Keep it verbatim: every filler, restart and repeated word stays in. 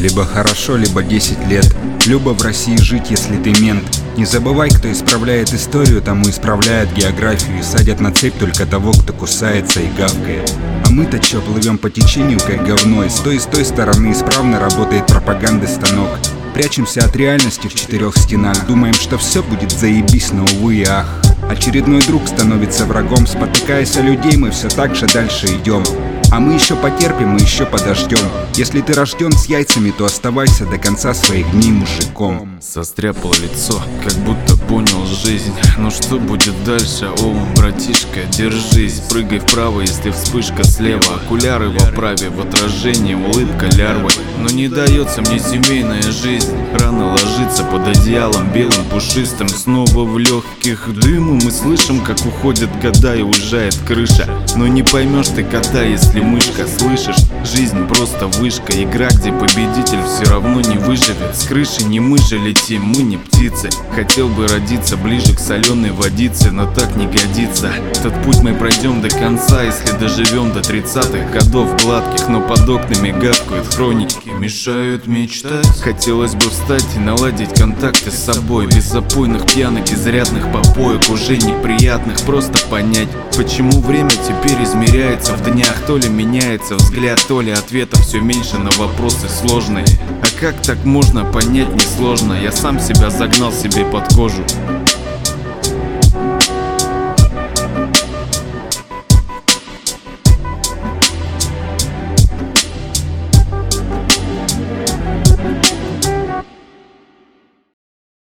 Либо хорошо, либо десять лет. Любо в России жить, если ты мент. Не забывай, кто исправляет историю, тому исправляет географию. И садят на цепь только того, кто кусается и гавкает. А мы-то чё, плывем по течению, как говно. И с той и с той стороны исправно работает пропаганды станок. Прячемся от реальности в четырех стенах. Думаем, что все будет заебись, но увы и ах. Очередной друг становится врагом. Спотыкаясь о людей, мы все так же дальше идем. А мы еще потерпим и еще подождем. Если ты рожден с яйцами, то оставайся до конца своих дней мужиком. Состряпал лицо, как будто понял жизнь. Ну что будет дальше? О, братишка, держись. Прыгай вправо, если вспышка слева. Окуляры в оправе, в отражении улыбка лярвы. Но не дается мне семейная жизнь. Рано ложиться под одеялом белым пушистым. Снова в легких дыму мы слышим, как уходят года и уезжает крыша. Но не поймешь ты кота, если мышка, слышишь? Жизнь просто вышка, игра, где победитель все равно не выживет. С крыши не мы же летим, мы не птицы. Хотел бы родиться ближе к соленой водице, но так не годится. Этот путь мы пройдем до конца, если доживем до тридцатых годов гладких. Но под окнами гавкают хроники, мешают мечтать. Хотелось бы встать и наладить контакты с собой. Без запойных пьянок, изрядных попоек, уже неприятных. Просто понять, почему время теперь измеряется в днях. То ли меняется взгляд, то ли ответов все меньше на вопросы сложные. А как так можно понять, несложно. Я сам себя загнал себе под кожу.